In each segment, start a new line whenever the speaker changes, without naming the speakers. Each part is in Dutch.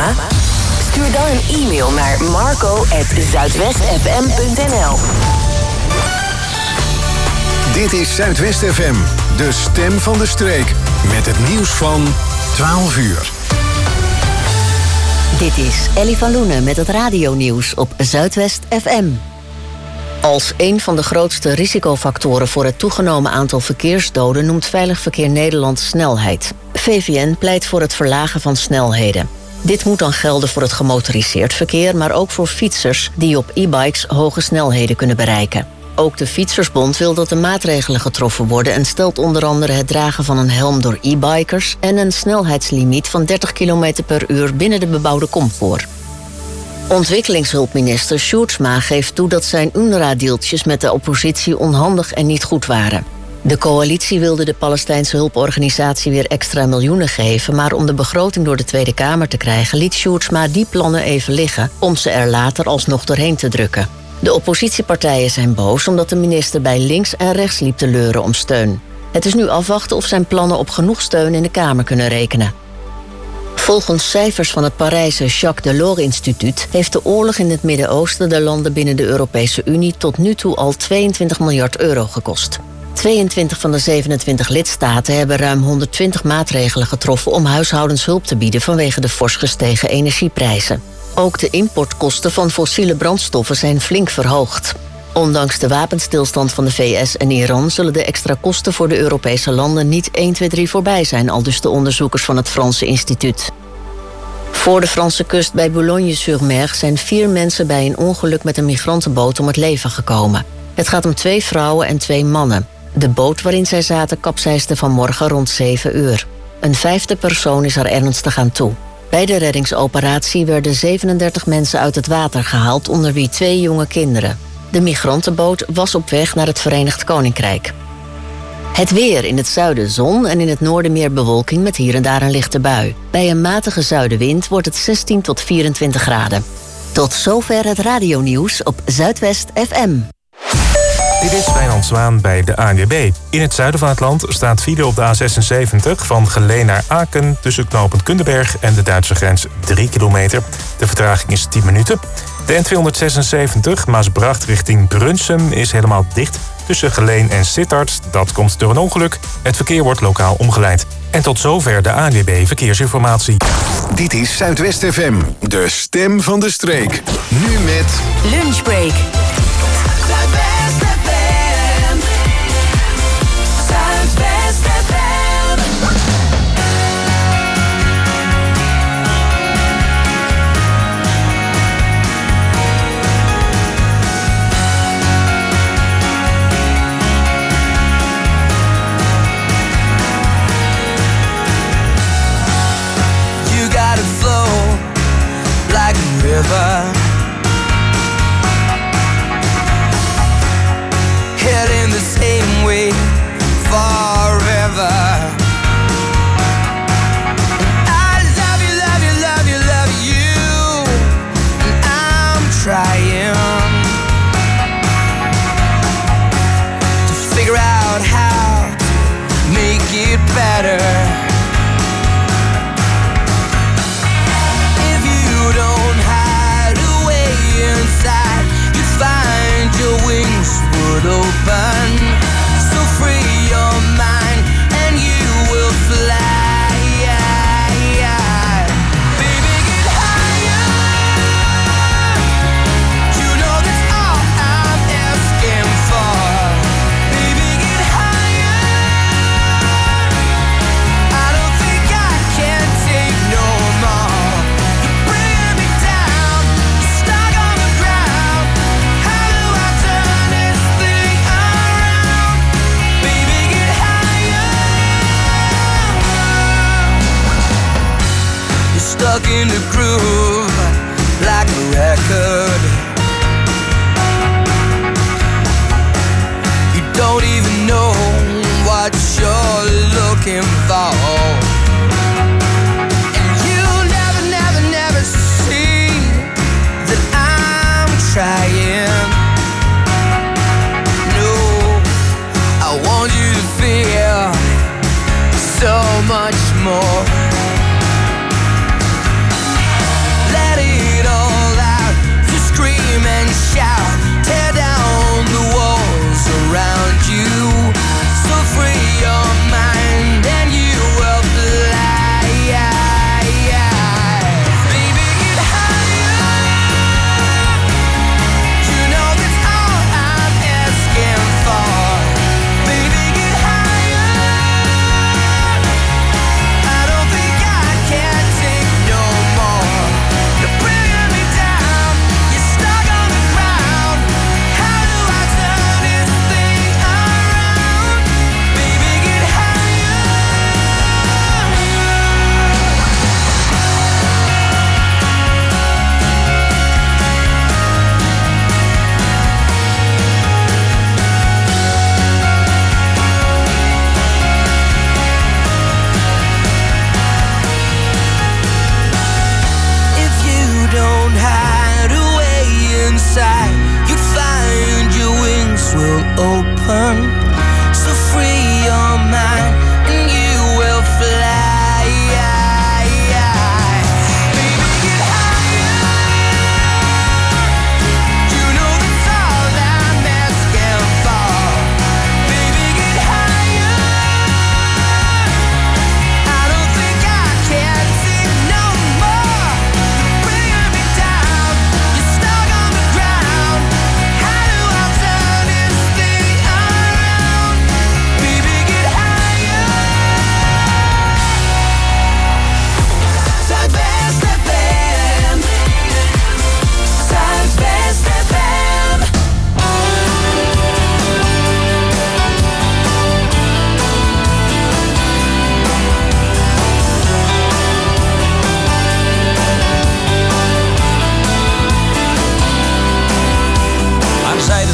programma? Stuur dan een e-mail naar marco@zuidwestfm.nl.
Dit is Zuidwest FM, de stem van de streek. Met het nieuws van 12 uur.
Dit is Ellie van Loenen met het radionieuws op Zuidwest FM. Als een van de grootste risicofactoren voor het toegenomen aantal verkeersdoden noemt Veilig Verkeer Nederland snelheid. VVN pleit voor het verlagen van snelheden. Dit moet dan gelden voor het gemotoriseerd verkeer, maar ook voor fietsers die op e-bikes hoge snelheden kunnen bereiken. Ook de Fietsersbond wil dat er maatregelen getroffen worden en stelt onder andere het dragen van een helm door e-bikers en een snelheidslimiet van 30 km per uur binnen de bebouwde kom voor. Ontwikkelingshulpminister Sjoerdsma geeft toe dat zijn UNRWA-deeltjes met de oppositie onhandig en niet goed waren. De coalitie wilde de Palestijnse hulporganisatie weer extra miljoenen geven, maar om de begroting door de Tweede Kamer te krijgen liet Sjoerdsma die plannen even liggen om ze er later alsnog doorheen te drukken. De oppositiepartijen zijn boos omdat de minister bij links en rechts liep te leuren om steun. Het is nu afwachten of zijn plannen op genoeg steun in de Kamer kunnen rekenen. Volgens cijfers van het Parijse Jacques Delors Instituut heeft de oorlog in het Midden-Oosten de landen binnen de Europese Unie tot nu toe al 22 miljard euro gekost. 22 van de 27 lidstaten hebben ruim 120 maatregelen getroffen om huishoudens hulp te bieden vanwege de fors gestegen energieprijzen. Ook de importkosten van fossiele brandstoffen zijn flink verhoogd. Ondanks de wapenstilstand van de VS en Iran zullen de extra kosten voor de Europese landen niet 1, 2, 3 voorbij zijn, aldus de onderzoekers van het Franse instituut. Voor de Franse kust bij Boulogne-sur-Mer zijn 4 mensen bij een ongeluk met een migrantenboot om het leven gekomen. Het gaat om 2 vrouwen en 2 mannen. De boot waarin zij zaten kapseisde vanmorgen rond 7 uur. Een 5e persoon is er ernstig aan toe. Bij de reddingsoperatie werden 37 mensen uit het water gehaald, onder wie 2 jonge kinderen. De migrantenboot was op weg naar het Verenigd Koninkrijk. Het weer: in het zuiden zon en in het noorden meer bewolking met hier en daar een lichte bui. Bij een matige zuidenwind wordt het 16 tot 24 graden. Tot zover het radionieuws op Zuidwest FM.
Dit is Wijnand Zwaan bij de ANWB. In het zuiden van het land staat file op de A76 van Geleen naar Aken tussen knooppunt Kunderberg en de Duitse grens 3 kilometer. De vertraging is 10 minuten. De N276 Maasbracht richting Brunsum is helemaal dicht tussen Geleen en Sittard. Dat komt door een ongeluk. Het verkeer wordt lokaal omgeleid. En tot zover de ANWB Verkeersinformatie.
Dit is Zuidwest FM, de stem van de streek. Nu met
Lunchbreak. Zuidwest FM. Zuidwest FM.
You got it flow like a river.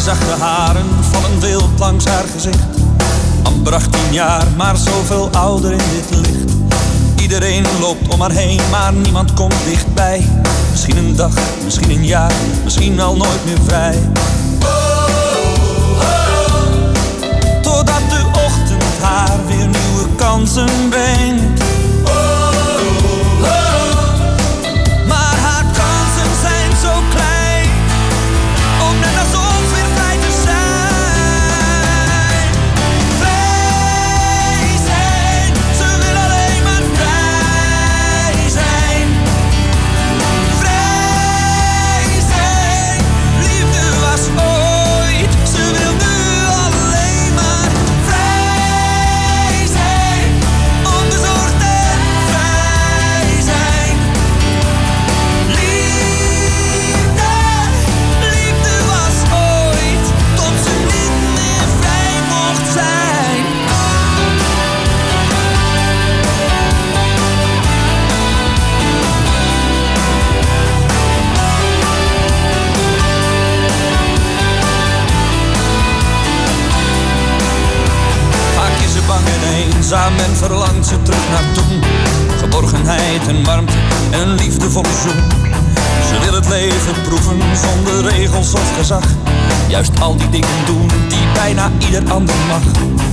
zachte haren vallen wild langs haar gezicht. Amper 18 jaar, maar zoveel ouder in dit licht. Iedereen loopt om haar heen, maar niemand komt dichtbij. Misschien een dag, misschien een jaar, misschien al nooit meer vrij. Totdat de ochtend haar weer nieuwe kansen brengt. Maar haar kansen zijn zo klein, om net als ons weer vrij te zijn. Vrij zijn, ze wil alleen maar vrij zijn. Vrij zijn, liefde was ooit, ze wil nu alleen maar vrij zijn. Onbezorgd en vrij zijn. Liefde was ooit, tot ze niet meer vrij mocht zijn. Vaak is ze bang en eenzaam en verlangt ze terug naar toen. Geborgenheid en warmte en een liefdevolle zoen. Ze wil het leven proeven zonder regels of gezag. Juist al die dingen doen die bijna ieder ander mag.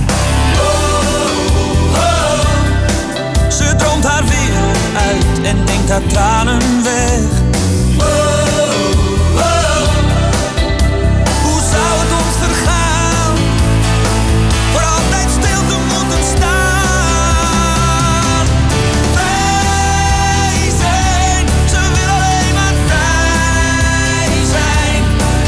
Ze droomt haar wereld uit en denkt haar tranen weg. Hoe zou het ons vergaan? Voor altijd stil te moeten staan. Vrij zijn, ze wil alleen maar vrij zijn.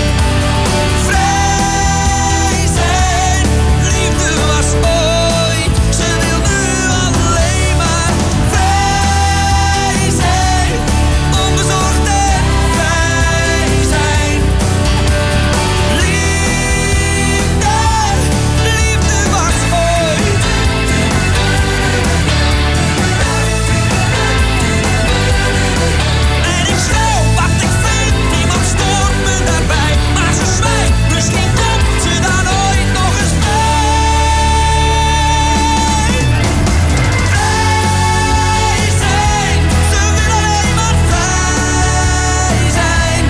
Vrij zijn, liefde was ooit, ze wil nu alleen maar vrij zijn. Onbezorgd en vrij zijn. Liefde was ooit. En ik schreeuw wat ik vind, niemand stoort me daarbij. Maar ze zwijgt, misschien komt ze dan ooit nog eens vrij. Vrij zijn, ze wil alleen maar vrij zijn.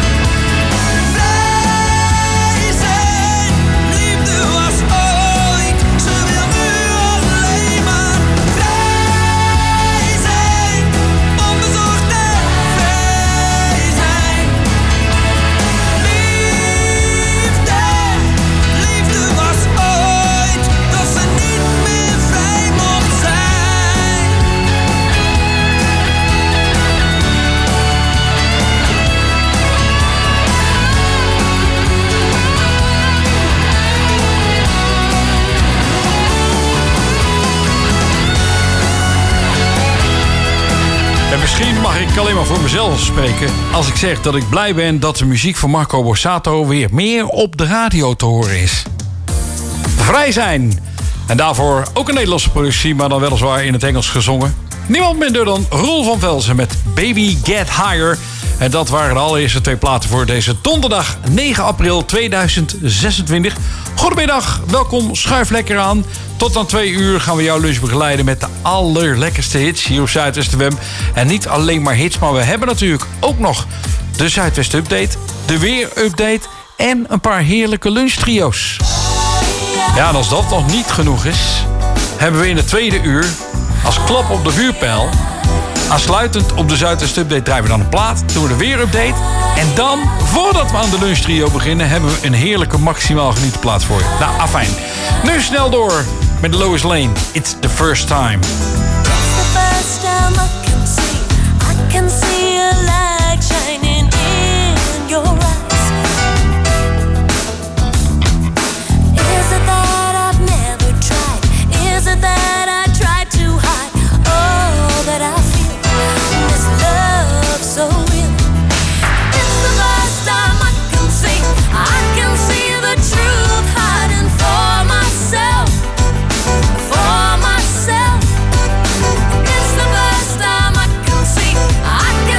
Vrij zijn, liefde was ooit, ze wil nu alleen maar vrij zijn. Onbezorgd en vrij zijn. Liefde was ooit, dat ze niet meer vrij mocht zijn.
En misschien mag ik alleen maar voor mezelf spreken als ik zeg dat ik blij ben dat de muziek van Marco Borsato weer meer op de radio te horen is. Vrij zijn. En daarvoor ook een Nederlandse productie, maar dan weliswaar in het Engels gezongen. Niemand minder dan Roel van Velzen met Baby Get Higher. En dat waren de allereerste 2 platen voor deze donderdag 9 april 2026. Goedemiddag, welkom, schuif lekker aan. Tot aan 2 uur gaan we jouw lunch begeleiden met de allerlekkerste hits hier op Zuidwest FM. En niet alleen maar hits, maar we hebben natuurlijk ook nog de Zuidwest Update, de Weer Update en een paar heerlijke lunchtrio's. Ja, en als dat nog niet genoeg is, hebben we in het tweede uur als klap op de vuurpijl, aansluitend op de Zuidwest Update, draaien we dan een plaat, doen we de Weer-update. En dan, voordat we aan de lunchtrio beginnen, hebben we een heerlijke maximaal genieten plaat voor je. Nou, afijn. Nu snel door met Lois Lane. It's the first time.
It's the first time I can see a light shining in your eyes. Is it that I've never tried? Is it that I tried to hide all that I feel? This love so real. It's the first time I can see the truth hiding for myself. For myself. It's the first time I can see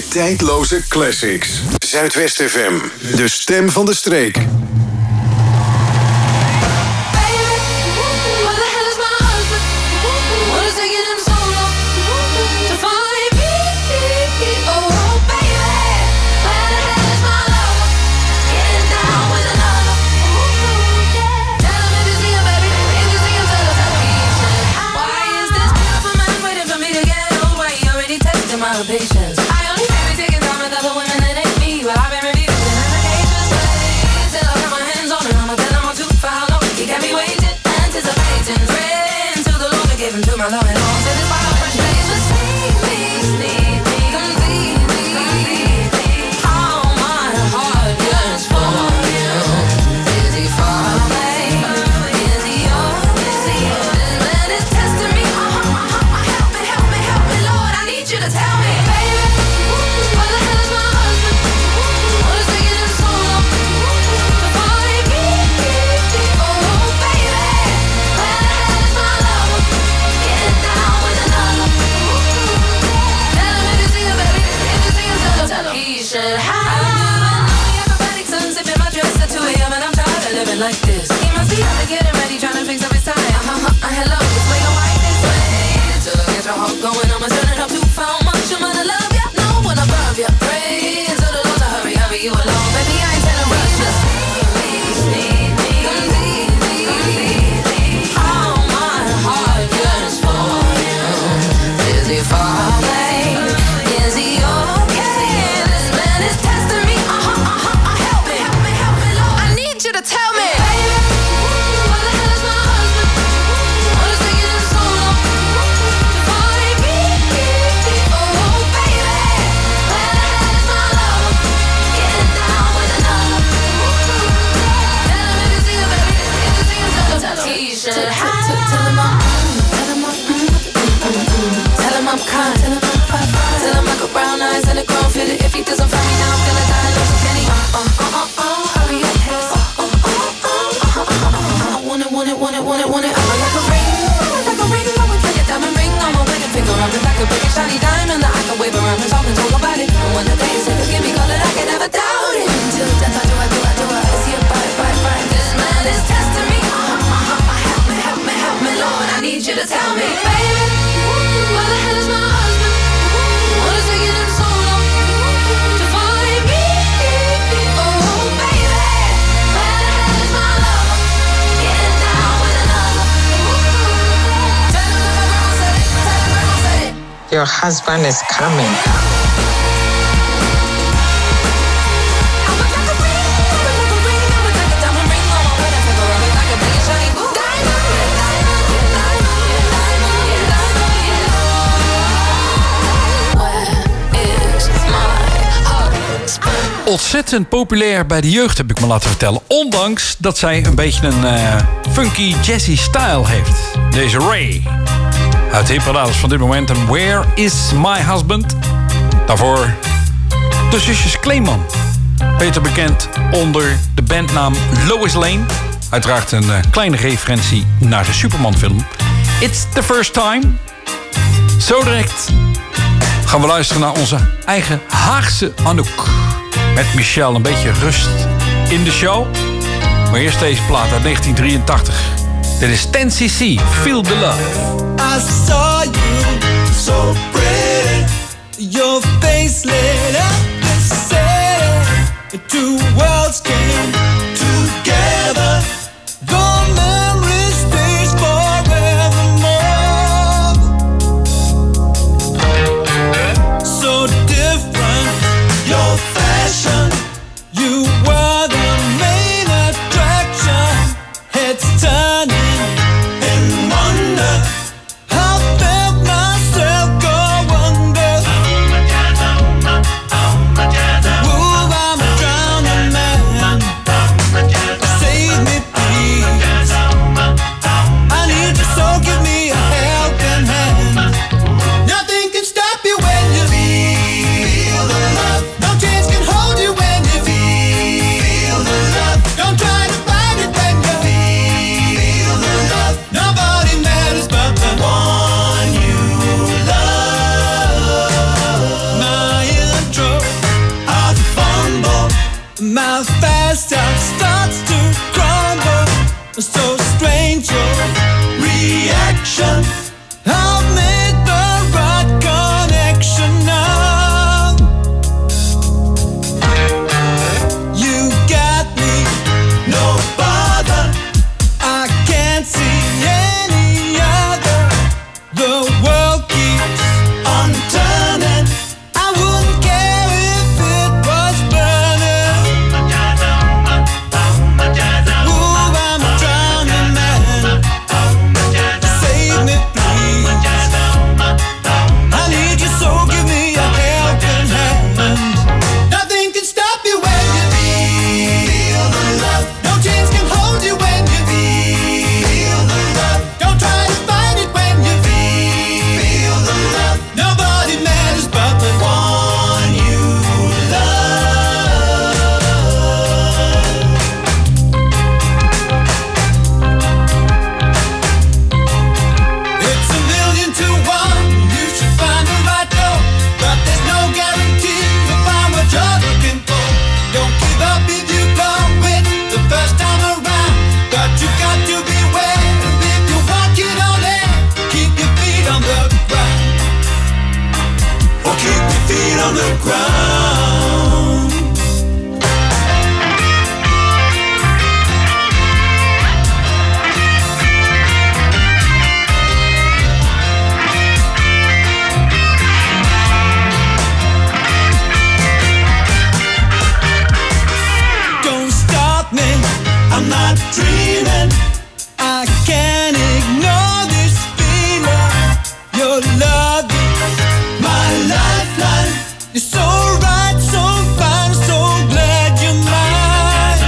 Tijdloze classics. Zuidwest FM. De stem van de streek.
Patience. I only be taking time with other women that ain't me, but I've been reviewed in allegations. Till I got my hands on it, I'ma tell him I'm too for how long he got me waiting, anticipating, praying to the Lord to give him to my Lord and all. To this final French place, just sneak me, completely. All my heart yearns for you. Is he far away? Is he yours? This man is testing me. Help me, Lord, I need you to tell me. Like this, he must be out to getting ready, trying to fix up his tie. Hello, this way, don't like this way. To get your heart going, I'ma turn it up to how much I'm gonna love ya. No one above ya. Pray to the Lord to hurry, you alone, baby. I ain't telling rush. Just sneak me, completely. All my heart yearns for you. Is he far away? Is he okay? This man is testing me. Help me, Lord. I need you to tell me. I'm kind. Tell him I got brown eyes and a grown fit. If he doesn't find me now, I'm gonna die. Lose a penny. Hurry up, I want it. I'm like a ring. I would take a diamond ring on my wedding finger. I'm just like a big shiny diamond that I can wave around and talk about it. And when the day is over, give me color, I can never doubt it. Until death, I do. Is he a bite? This man is testing me. Help me, Lord. I need you to tell me, baby. Where the hell is my husband? What is taking him so long to find me? Oh, baby, where the hell is my lover? Getting down with another. Tell him that my grandma said it.
Your husband is coming.
Ontzettend populair bij de jeugd, heb ik me laten vertellen. Ondanks dat zij een beetje een funky jazzy style heeft. Deze Ray. Uit de hitparades van dit moment. En Where is my husband? Daarvoor de zusjes Kleeman. Beter bekend onder de bandnaam Lois Lane. Uiteraard een kleine referentie naar de Superman-film. It's the first time. Zo direct gaan we luisteren naar onze eigen Haagse Anouk. Met Michel, een beetje rust in de show. Maar eerst deze plaat uit 1983. Dit is 10cc, Feel the Love.
I saw you, so pretty. Your face lit up the city. Two worlds came together. The memory stays forevermore. So different, your fashion. You were the main attraction. Heads turning in wonder. I felt myself go under. Ooh, I'm a drowning man. satisfaction. I've made the right connection now. You got me, no bother. I can't see any other. The world keeps on turning. I wouldn't care if it was burning. Ooh, I'm drowning, man. Save me, please. I need you, so give me a helping hand. Nothing can stop you when you feel the love. No chains can hold you when you feel the love. Don't try to fight it when you feel the love. Nobody matters but the one you love. It's 1,000,000 to 1. You should find the right door, but there's no guarantee you'll find what you're looking for. Don't give up if you go it the first time around, but you got to beware. If you walk it on air, keep your feet on the ground. Or keep your feet on the ground. Don't stop me, I'm not dreaming. I can't ignore this feeling. Your love is my lifeline. You're so right, so fine, so glad you're mine.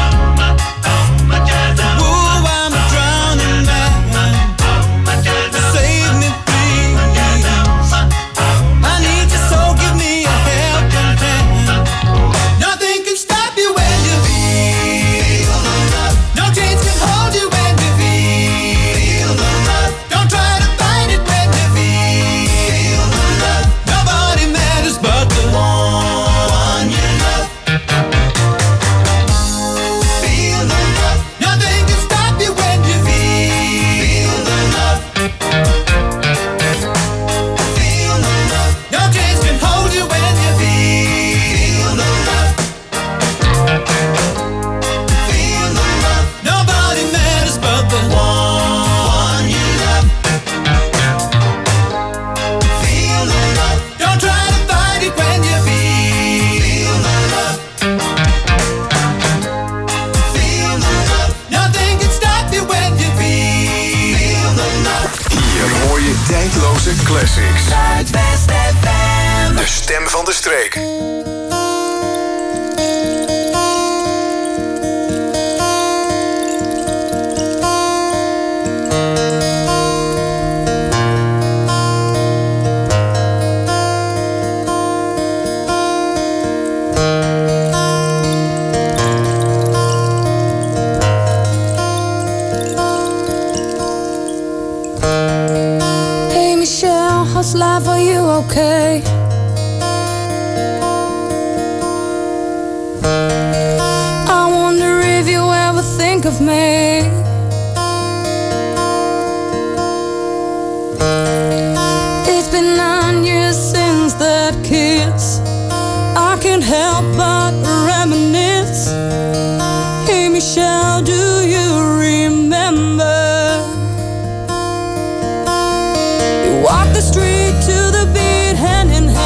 Ooh, I'm drowning, man. Save me, please. I need you, so give me a helping hand. Nothing can stop you when you feel the love. No chains can hold you when you feel the love. Don't try to fight it when you feel the love. Nobody matters but the one you love. Feel the love. Nothing can stop you when you feel the love. Feel the love. No chains can hold you when you feel the love. Feel the love. Nobody matters but the one you love. Feel the love. Don't try to fight it when you feel the love. Feel the love. Nothing can stop you when you feel the love.
Hier hoor je tijdloze classics.
Zuidwest FM.
De stem van de streek.
Hey Michelle, how's life? Are you okay? I wonder if you ever think of me. It's been 9 years since that kiss. I can't help but reminisce. Hey Michelle, do you remember? You walked the street to the beat, hand in hand.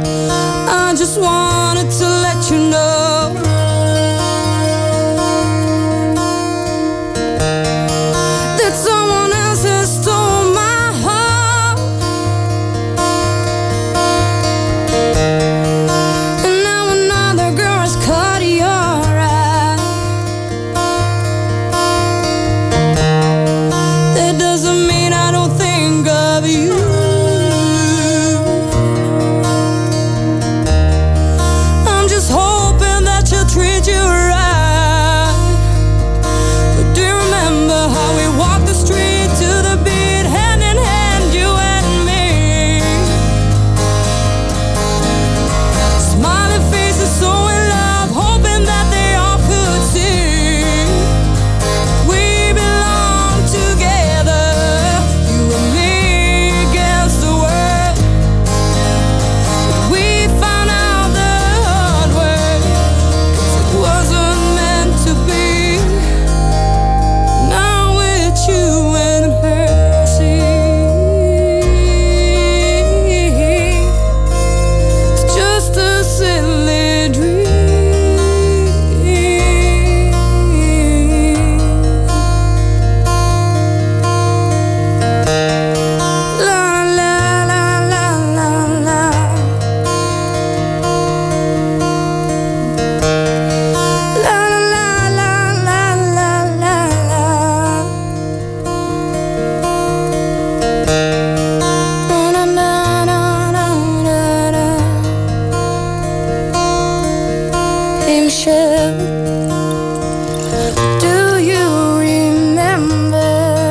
I just wanted to let you know that someone else has stolen my heart, and now another girl has caught your eye. That doesn't mean I don't think of you. I'm just hoping that she'll treat you right. But do you remember how we walked the street to the beat, hand in hand, you and me? Smiling faces, so in love, hoping that they all could see we belong together, you and me against the world. But we found out the hard way, 'cause it wasn't meant to be. Now it's you and her, see. It's just a silly dream. La la la la la la. La la la la la la la. Na na na na na na. Hey Michelle, do you remember?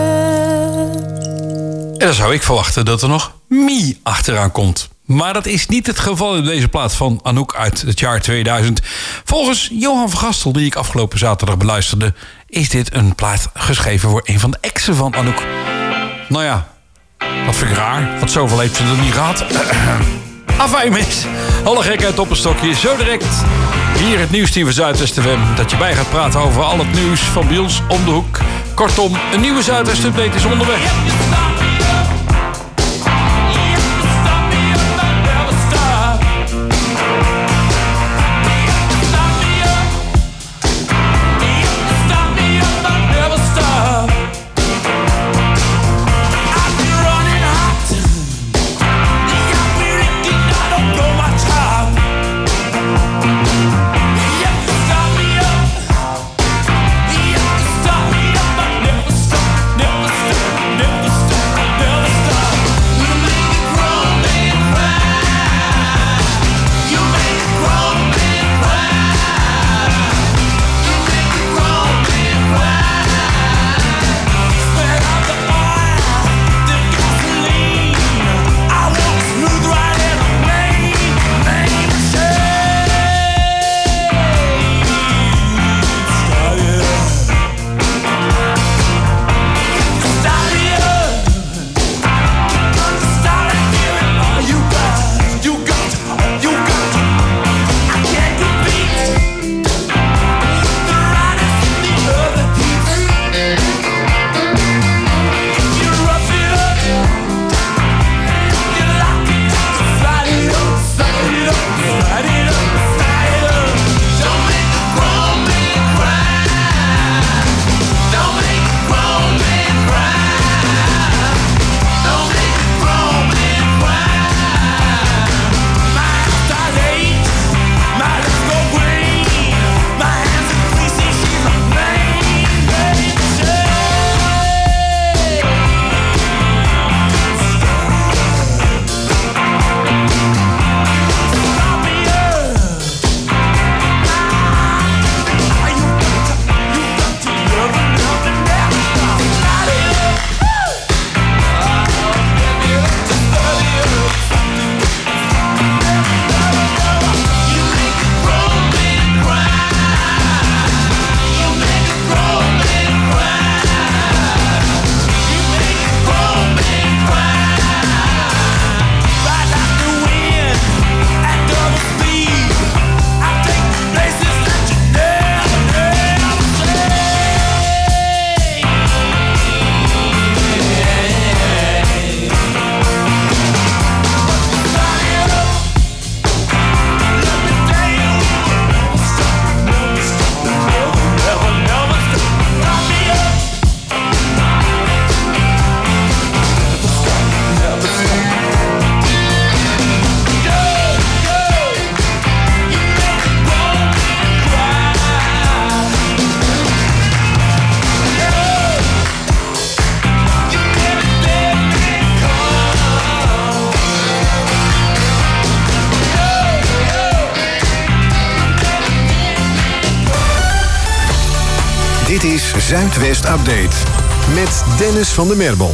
En dan zou ik verwachten dat er nog Mie achteraan komt. Maar dat is niet het geval in deze plaat van Anouk uit het jaar 2000. Volgens Johan van Gastel, die ik afgelopen zaterdag beluisterde, is dit een plaat geschreven voor een van de exen van Anouk. Nou ja, dat vind ik raar, want zoveel heeft ze er niet gehad. Afijn mis, alle gekheid op een stokje. Zo direct hier het nieuwsteam van Zuidwest FM, dat je bij gaat praten over al het nieuws van bij ons om de hoek. Kortom, een nieuwe Zuidwest Update is onderweg.
Never stop.
Zuidwest Update. Met Dennis van der Merbel.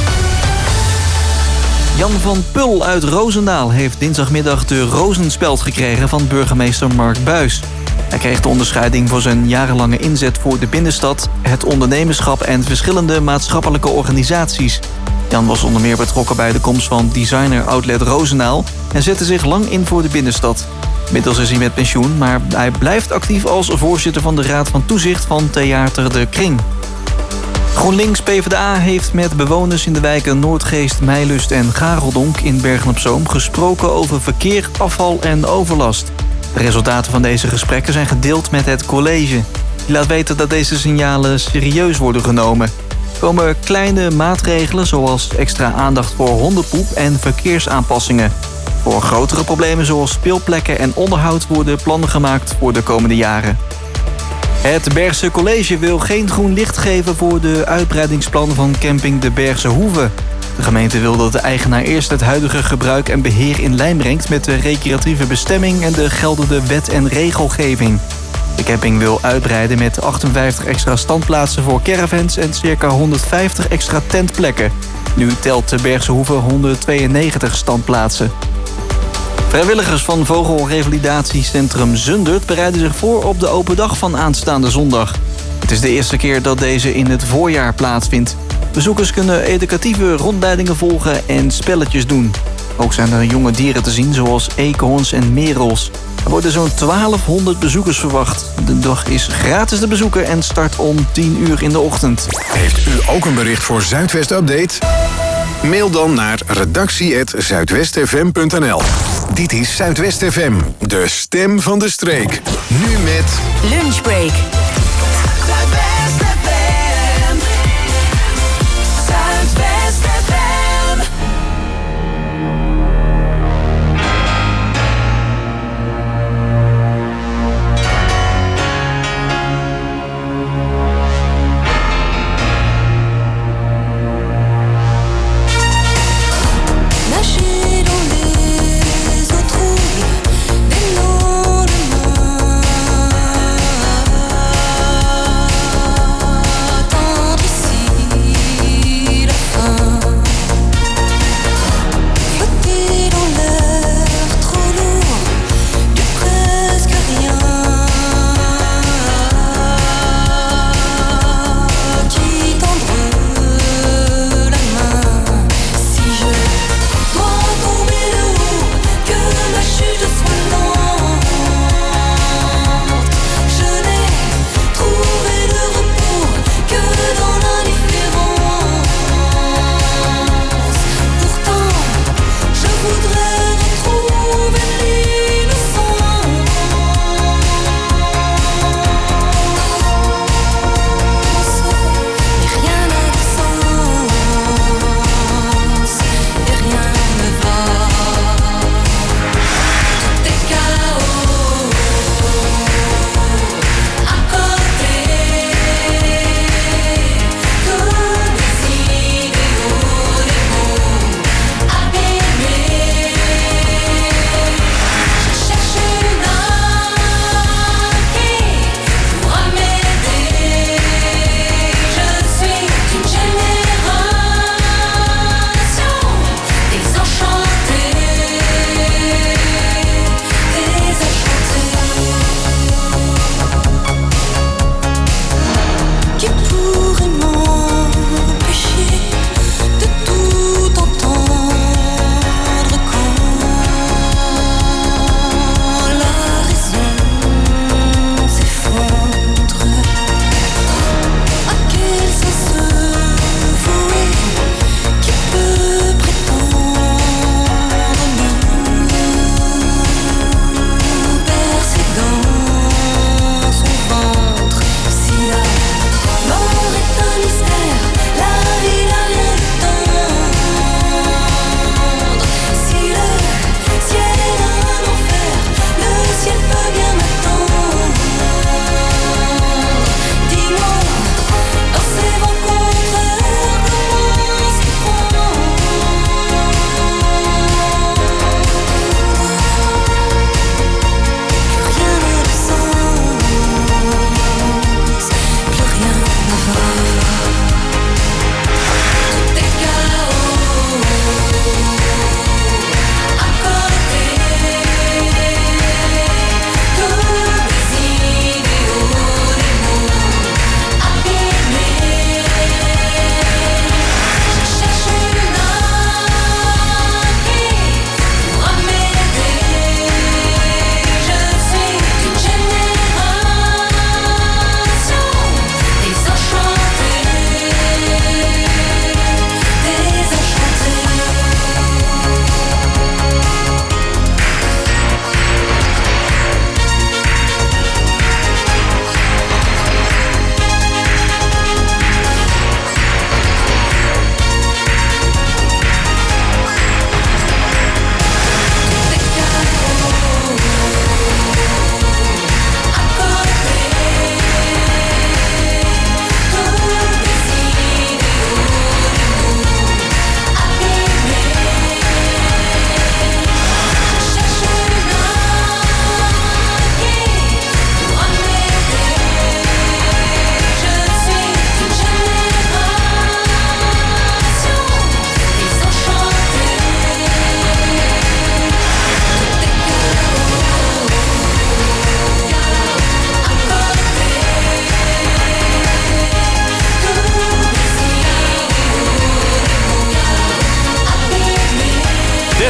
Jan van Pul uit Roosendaal heeft dinsdagmiddag de Rozenspeld gekregen van burgemeester Mark Buys. Hij kreeg de onderscheiding voor zijn jarenlange inzet voor de binnenstad, het ondernemerschap en verschillende maatschappelijke organisaties. Jan was onder meer betrokken bij de komst van designer Outlet Roosendaal en zette zich lang in voor de binnenstad. Inmiddels is hij met pensioen, maar hij blijft actief als voorzitter van de Raad van Toezicht van Theater De Kring. GroenLinks PvdA heeft met bewoners in de wijken Noordgeest, Meilust en Gareldonk in Bergen-op-Zoom gesproken over verkeer, afval en overlast. De resultaten van deze gesprekken zijn gedeeld met het college. Die laat weten dat deze signalen serieus worden genomen. Er komen kleine maatregelen zoals extra aandacht voor hondenpoep en verkeersaanpassingen. Voor grotere problemen zoals speelplekken en onderhoud worden plannen gemaakt voor de komende jaren. Het Bergse College wil geen groen licht geven voor de uitbreidingsplannen van camping de Bergse Hoeve. De gemeente wil dat de eigenaar eerst het huidige gebruik en beheer in lijn brengt met de recreatieve bestemming en de geldende wet en regelgeving. De camping wil uitbreiden met 58 extra standplaatsen voor caravans en circa 150 extra tentplekken. Nu telt de Bergse Hoeve 192 standplaatsen. Vrijwilligers van Vogelrevalidatiecentrum Zundert bereiden zich voor op de open dag van aanstaande zondag. Het is de eerste keer dat deze in het voorjaar plaatsvindt. Bezoekers kunnen educatieve rondleidingen volgen en spelletjes doen. Ook zijn er jonge dieren te zien zoals eekhoorns en merels. Er worden zo'n 1200 bezoekers verwacht. De dag is gratis te bezoeken en start om 10 uur in de ochtend.
Heeft u ook een bericht voor Zuidwest Update? Mail dan naar redactie@zuidwestfm.nl. Dit is Zuidwest FM, de stem van de streek. Nu met
Lunchbreak. Zuidwest FM. Zuidwest FM.
Nager dans les eaux troubles des lendemains.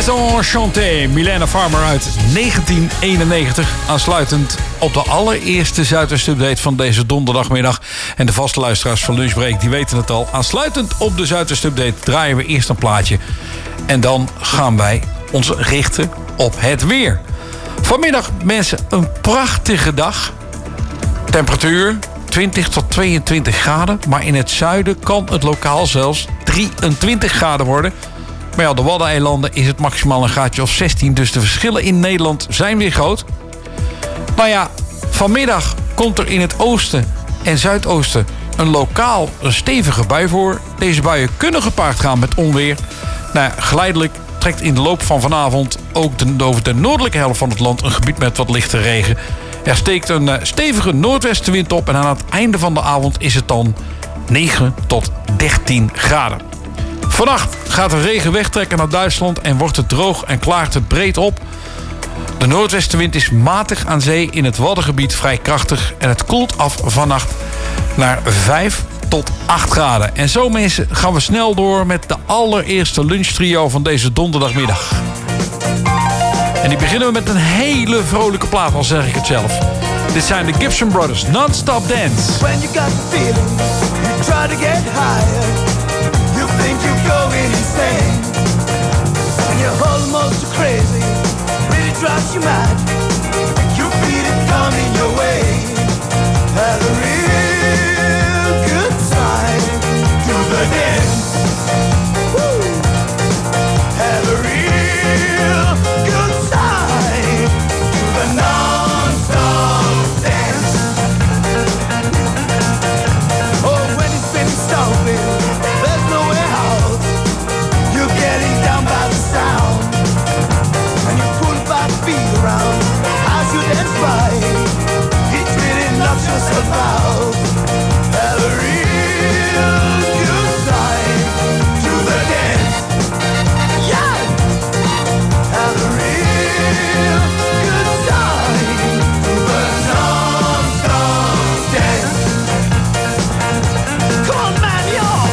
Enchanté, Milena Farmer uit 1991. Aansluitend op de allereerste Zuidwest-update van deze donderdagmiddag. En de vaste luisteraars van Lunchbreak, die weten het al. Aansluitend op de Zuidwest-update draaien we eerst een plaatje. En dan gaan wij ons richten op het weer. Vanmiddag, mensen, een prachtige dag. Temperatuur 20 tot 22 graden. Maar in het zuiden kan het lokaal zelfs 23 graden worden. Maar ja, de Waddeneilanden is het maximaal een graadje of 16. Dus de verschillen in Nederland zijn weer groot. Nou ja, vanmiddag komt er in het oosten en zuidoosten een stevige bui voor. Deze buien kunnen gepaard gaan met onweer. Nou ja, geleidelijk trekt in de loop van vanavond ook over de noordelijke helft van het land een gebied met wat lichte regen. Er steekt een stevige noordwestenwind op en aan het einde van de avond is het dan 9 tot 13 graden. Vannacht gaat de regen wegtrekken naar Duitsland en wordt het droog en klaart het breed op. De noordwestenwind is matig aan zee, in het Waddengebied vrij krachtig en het koelt af vannacht naar 5 tot 8 graden. En zo mensen gaan we snel door met de allereerste lunchtrio van deze donderdagmiddag. En die beginnen we met een hele vrolijke plaat, al zeg ik het zelf. Dit zijn de Gibson Brothers, Non-Stop Dance.
When you got the feeling, you try to get higher. You think you're going insane. And you're almost crazy, really drives you mad. You feel it coming your way. Have a real good time. Do the dance. Woo. Have a real good time. Do the non-stop dance. Oh, when it's been stomping, there's nowhere out. You're getting down by the sound. And you pull by the beat around as you dance by. It really knocks yourself out. Have a real good time. Do the dance. Yeah. Have a real good time. Do the non-stop dance. Come on, man, y'all.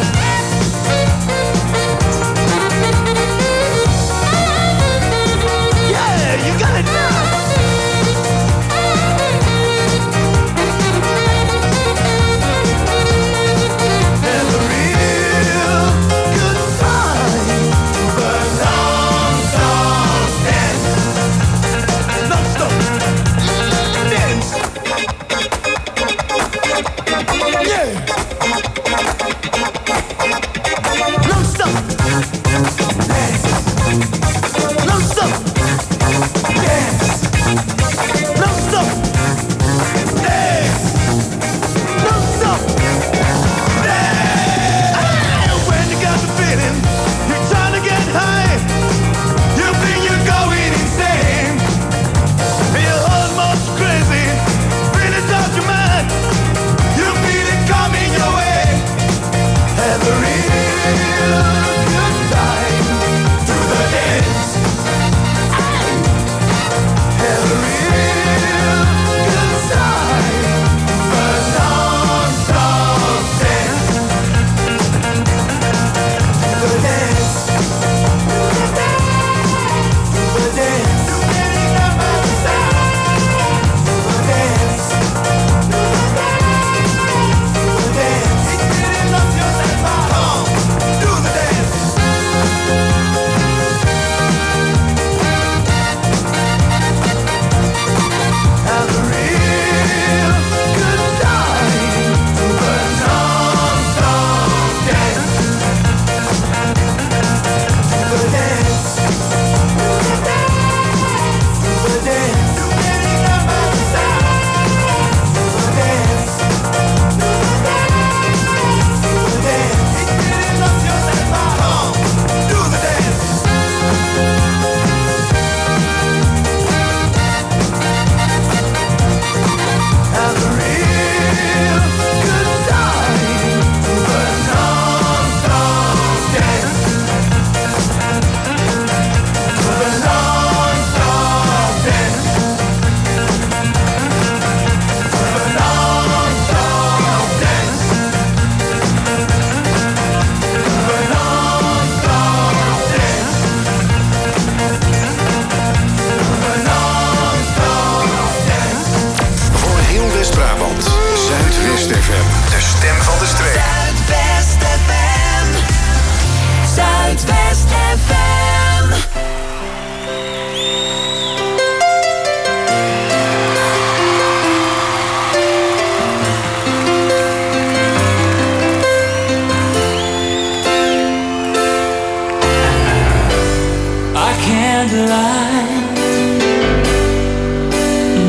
Yeah, you got it now.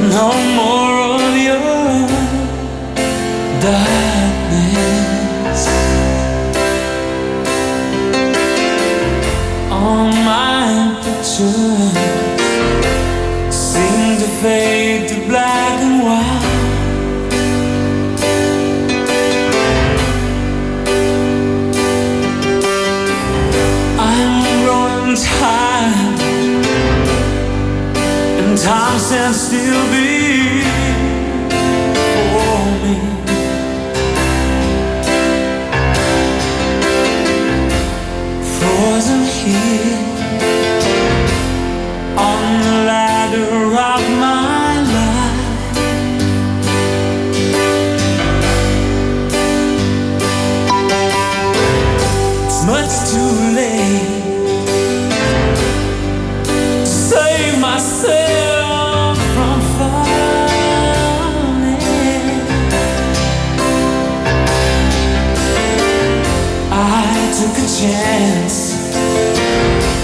no more of your darkness. All my pictures seem to fade to black and white. Time and time stands still before me. Frozen here on the ladder of my life. It's much too late. Save myself from falling. I took a chance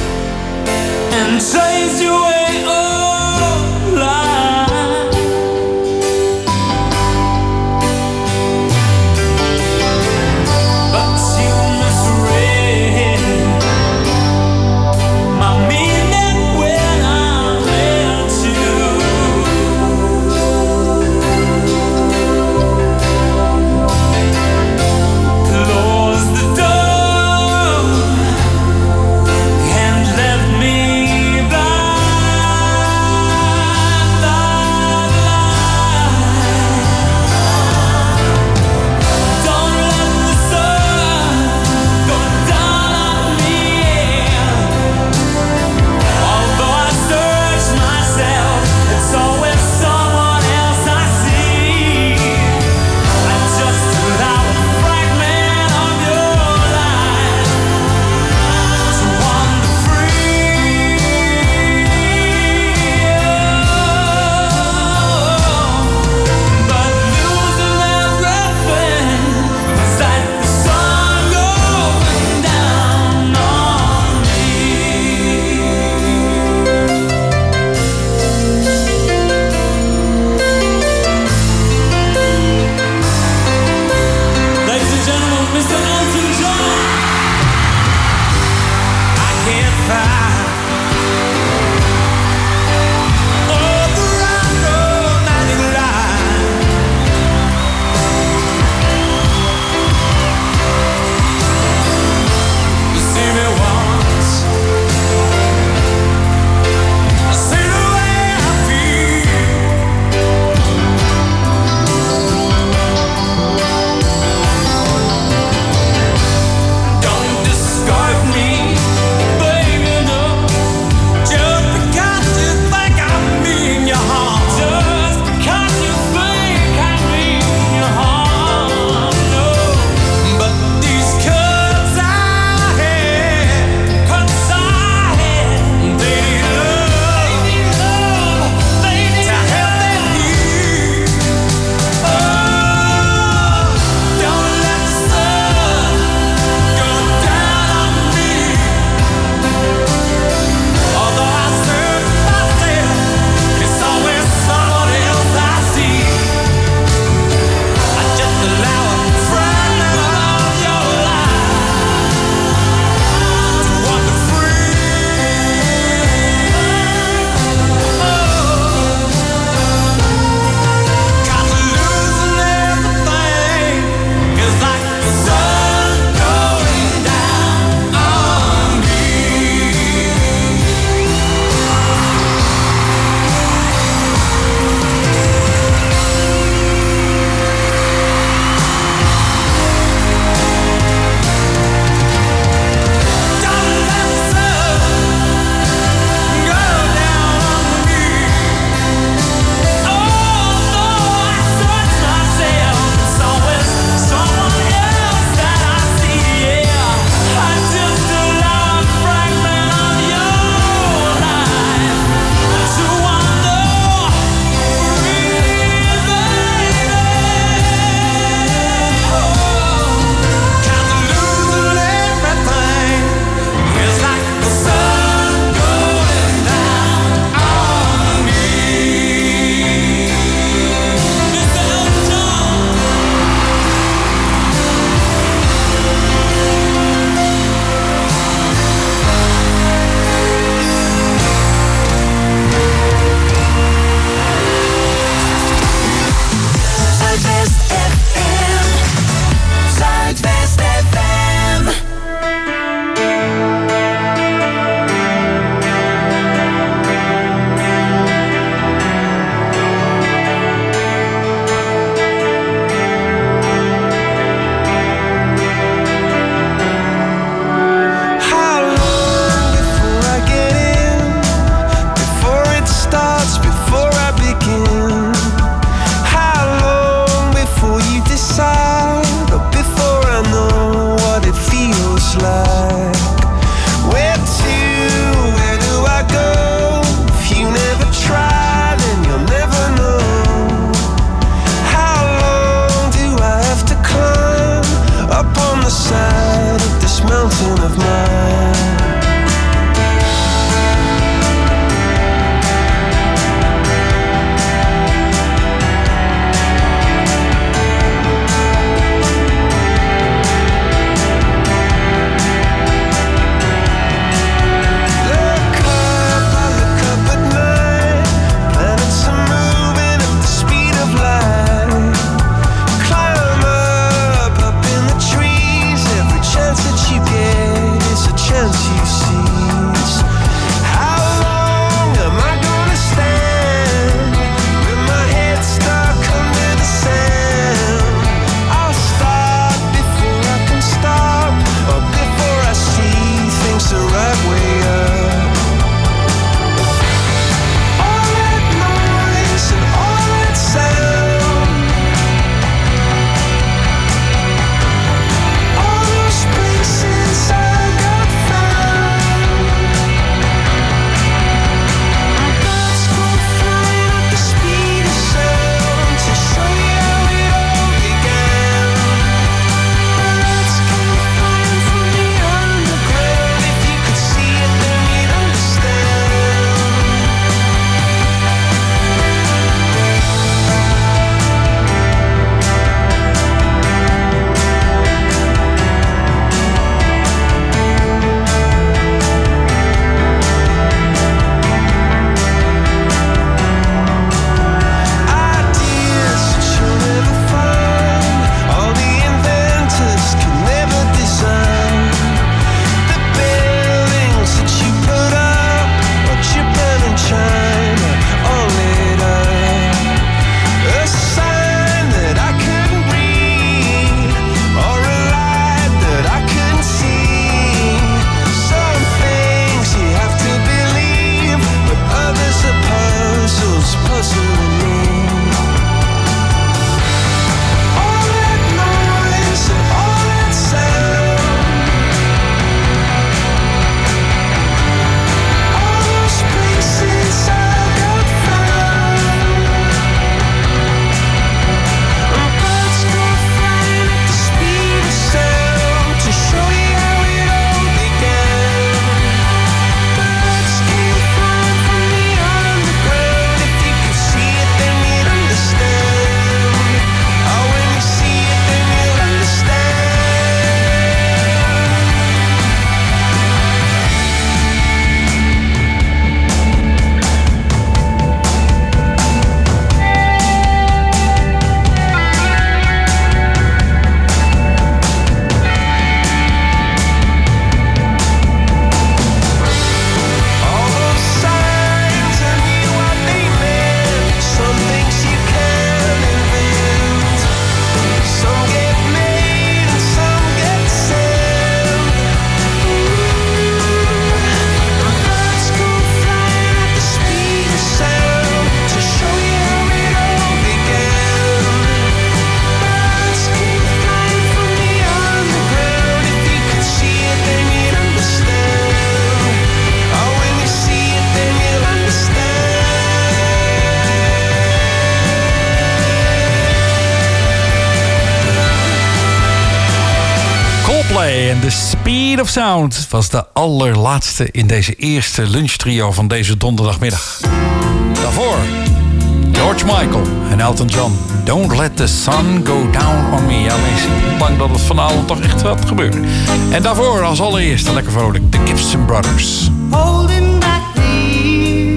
en The Speed of Sound was de allerlaatste in deze eerste lunchtrio van deze donderdagmiddag. Daarvoor George Michael en Elton John. Don't let the sun go down on me. Ja, mensen, ik ben bang dat het vanavond toch echt wat gebeurt. En daarvoor als allereerste lekker vrolijk de Gibson Brothers.
Holding back the years,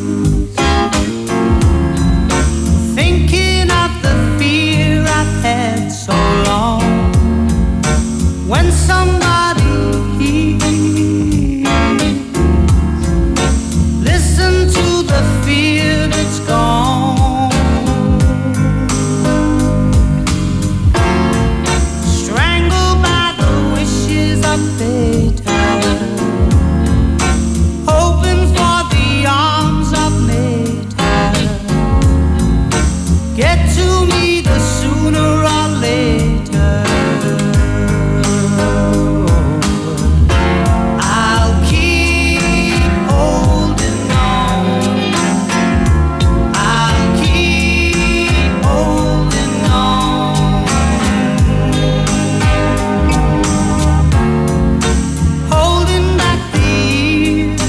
thinking of the fear I've had so long. When somebody hears, listen to the fear that's gone. Strangled by the wishes of fate, hoping for the arms of nature. Get to me the sooner or later. I'll keep holding on. I'll keep holding on. Holding back the years,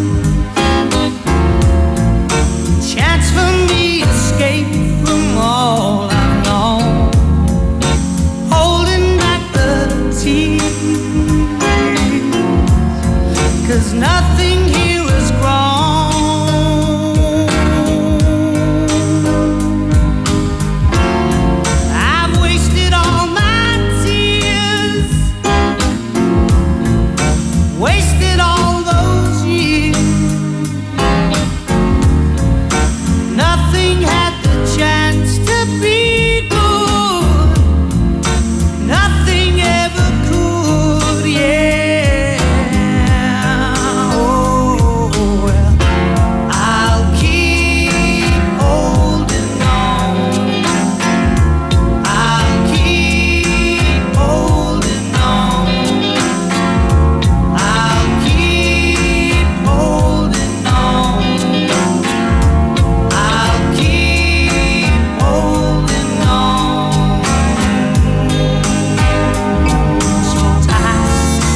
chance for me escape from all I've known. Holding back the tears, 'cause nothing here is grown. I've wasted all my tears, wasted all those years. Nothing had the chance to be good. Nothing ever could, yeah. Oh, well, I'll keep holding on. I'll keep holding on. I'll keep holding on. I'll keep holding on. So tight.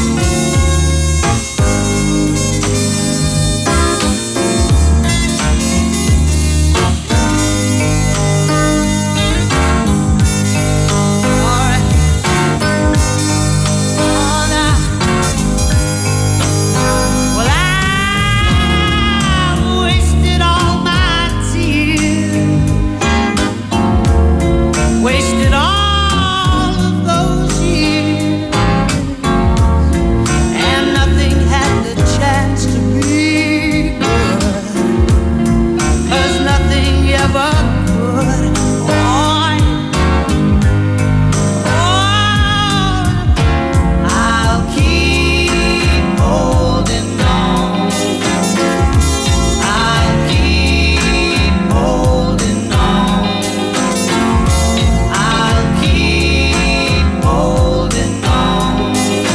All right. Oh, now. Well, I've wasted all my tears, wasted all of those years, and nothing had the chance to be good, 'cause nothing ever could. Oh, I'll keep holding on. I'll keep holding on. I'll keep holding on.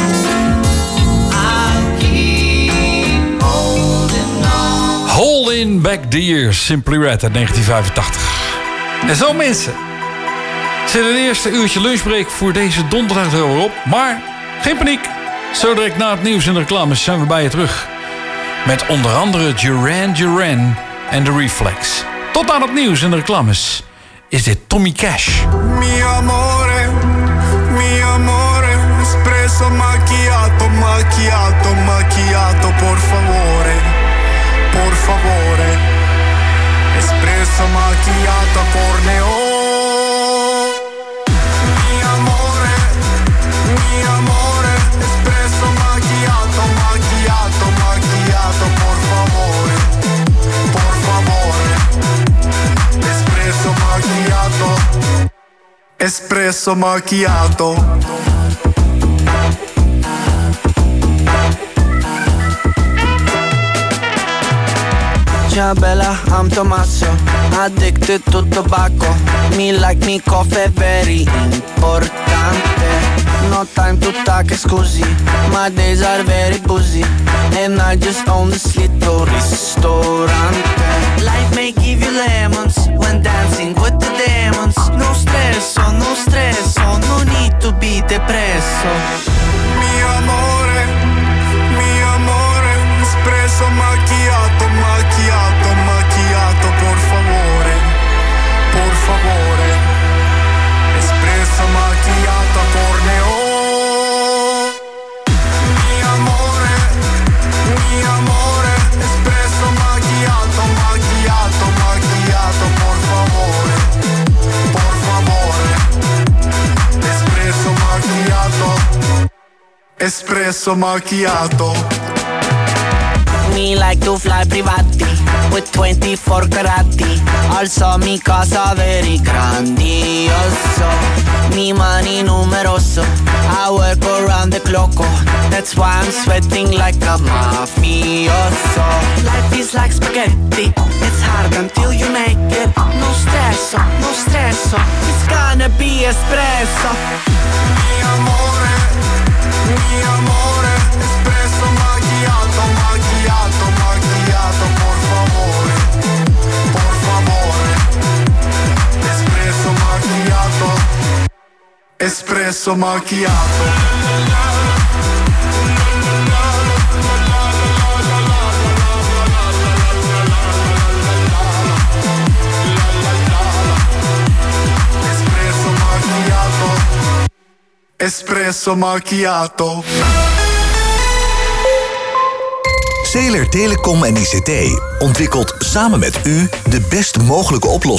I'll keep holding on.
Holding Back the Years, Simply Red uit 1985. En zo mensen, zit het eerste uurtje lunchbreak voor deze donderdag er weer op. Maar geen paniek, zo direct na het nieuws en de reclames zijn we bij je terug. Met onder andere Duran Duran en The Reflex. Tot aan het nieuws en de reclames is dit Tommy Cash.
Mi amore, espresso macchiato, macchiato, macchiato, por favore, por favore, espresso macchiato, corneo. Mi amore, espresso macchiato, macchiato, macchiato, por favore, espresso macchiato, espresso macchiato.
Ciao Bella, I'm Tommaso, addicted to tobacco. Me like me coffee, very importante. No time to talk, scusi, my days are very busy, and I just own this little ristorante. Life may give you lemons when dancing with the demons. No stress, oh no need to subite presso.
Mi amore, espresso macchiato, macchiato, macchiato, por favore, espresso macchiato a corneo. Mi amore, espresso macchiato, macchiato, macchiato, por favore, espresso macchiato, espresso macchiato.
Me like to fly privati with 24 carati. Also mi casa very grandioso. Mi mani numeroso. I work around the clock. That's why I'm sweating like a mafioso. Life is like spaghetti. It's hard until you make it. No stresso, no stresso. It's gonna be espresso.
Mi amore, espresso macchiato, macchiato, macchiato, por favore, espresso macchiato, espresso macchiato. Espresso macchiato.
Zeeler Telecom en ICT ontwikkelt samen met u de best mogelijke oplossing